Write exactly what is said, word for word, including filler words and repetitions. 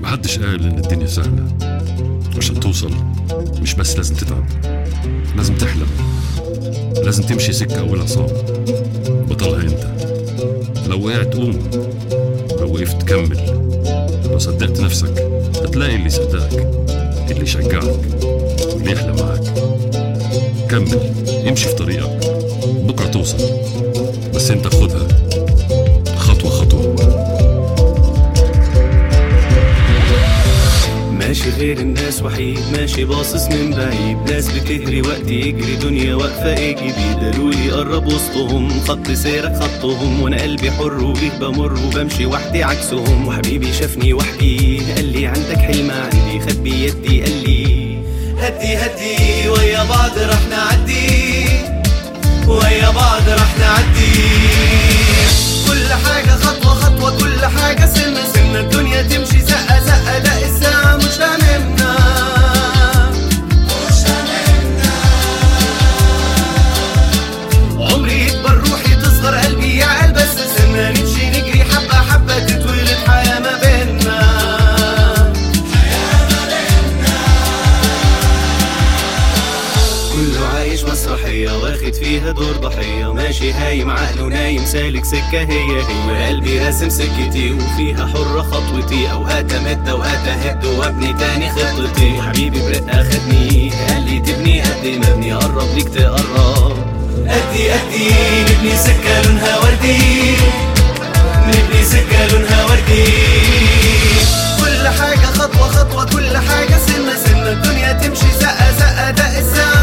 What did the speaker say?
محدش قال ان الدنيا سهلة. عشان توصل مش بس لازم تتعب، لازم تحلم، لازم تمشي سكة أولها صعب بطلها انت. لو وقعت قوم، لو وقفت كمل، لو صدقت نفسك هتلاقي اللي يصدقك، اللي يشجعك واللي يحلم معاك. كمل، امشي في طريقك، بكرة توصل، بس انت خدها خطوة خطوة. ماشي غير الناس وحيد، ماشي باصص من بعيد، ناس بتهري وقت يجري، دنيا واقفة ايجي بيدلولي قرب وسطهم، خط سيرك خطهم، وانا قلبي حر وبيه بمر وبمشي وحدي عكسهم. وحبيبي شافني وحدي قال لي عندك حلم عندي، خد بيدي قال لي هدي هدي ويا بعض رح نعدي، ويا بعض رح نعدي. كل حاجة خطوة خطوة، كل حاجة سنة سنة، الدنيا تمشي زقة زقة، ده الساعة مش هاممنا مش هاممنا. عمري يكبر، روحي تصغر، قلبي يعقل، بس سنة نمشي نجري حبة حبة، تتولد حياة ما بيننا، حياة ما بيننا. كله عايش مسرحية، واخد فيها دور ضحية، ماشي هايم عقله نايم، سالك سكة هي هي، قلبي راسم سكتي وفيها حرة خطوتي، اوقات امد اوقات اهد وابني تاني خطتي. حبيبي برقة خدني قال لي تبني قد ما ابني، قرب ليك تقرب، قدي قدي نبني سكة لونها وردي، نبني سكة لونها وردي. كل حاجة خطوة خطوة، كل حاجة سنة سنة، الدنيا تمشي زقة زقة، ده الساعة